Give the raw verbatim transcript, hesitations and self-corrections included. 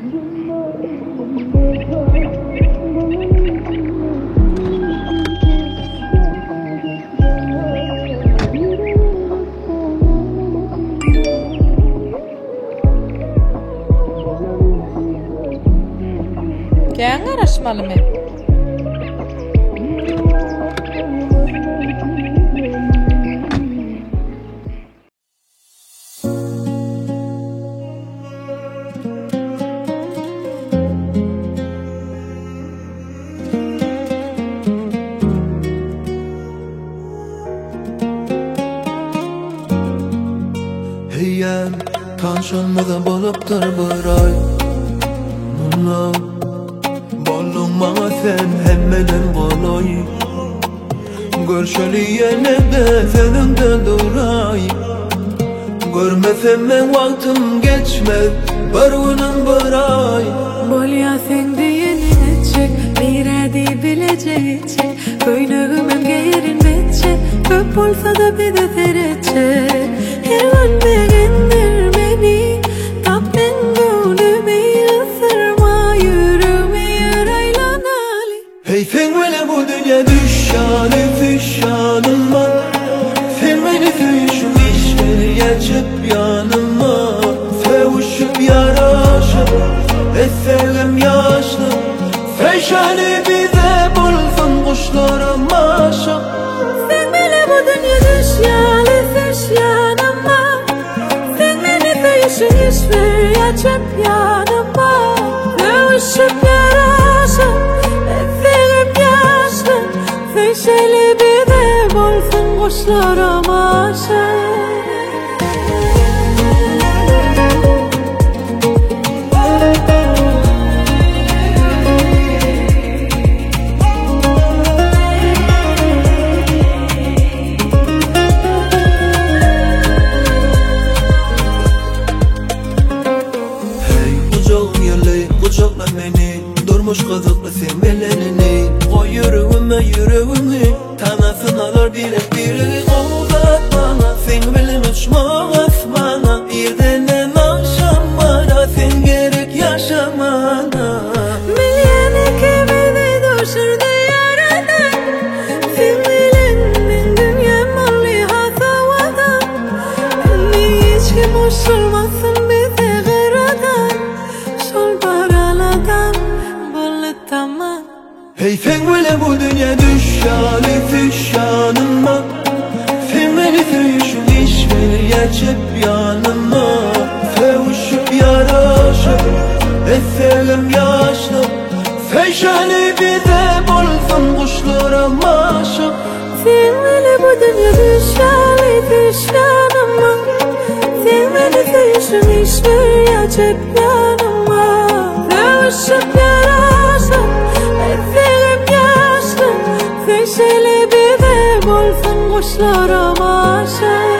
Käň garaşmalymy? Heyem tanşanmadan bolupdur bir ay Mulla Bollun bana sen hemmeden kolay Görşeli yerlerde senin de duray Görmesem ben vaktim geçmez bir günüm bir ay Bolya sen diyenilecek bir adi bilecek Köynüğümün gerin betçe Öp olsa da bir de terecek Hemen beğendir beni Tapten gönlümü ısırma Yürüme yaraylanali Hey sen böyle bu dünya düşşanı düşşanım var Sen beni sevişim işleri geçip yanıma Sevişip yaraşıp Eselim yaşlı Feşani bize bulsun kuşlarım aşık Sen böyle bu dünya düşşanı düşşanıma Sen beni sevişim işleri geçip yanıma Sevişip yaraşıp Eselim yaşlı Feşani bize bulsun kuşlarım aşık Kucakla beni, durmuş kazıklı sen belenini Koy yüreğime yüreğimi, tanasın alır direk biri Uzat bana, sen bilin uçma asmana Bir denen akşam bana, sen gerek yaşamana Milyen ikimizi düşürdü yaradan Sen bilin min dünyam olli hasavadan Beni hiç kim uçurmasın bizi gıradan Şol baraladan bolu tamam Hey sen böyle bu dünya düşşanı düşşanıma Sen beni sevişim işleri geçip yanıma Sevişip yaraşıp Eselim yaşlı Feşani bize bulsun kuşlarım aşık Sen böyle bu dünya düşşanı düşşanıma Sen beni sevişim işleri geçip yanıma Sevişip yaraşıp Eselim yaşlı Feşani bize bulsun kuşlarım aşık